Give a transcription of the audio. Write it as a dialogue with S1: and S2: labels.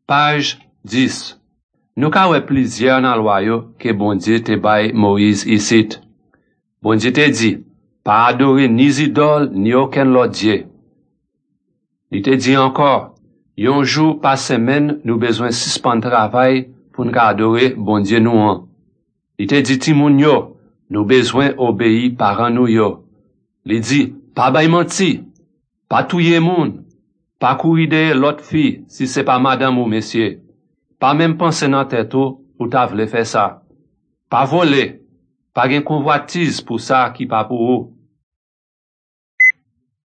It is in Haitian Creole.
S1: Page 10. Nou ka wè plizyer nan lwa yo ke bon Dieu te bay Moïse isit. Bon Dieu te di, pa adore ni zidol ni aucun lot Dieu. Li te di encore, yon jour par semaine nou besoin suspend travail pour nous adore bon Dieu nou an. Li te di ti moun yo, nou besoin obéi paran nou yo. Li di, pa bay manti, pa touye moun, pa kouride l'autre fille si c'est pas madame ou monsieur. Pa même penser nan tête ou ta vle faire ça. Pa voler, pa gen convoitise pour ça qui pas pour ou.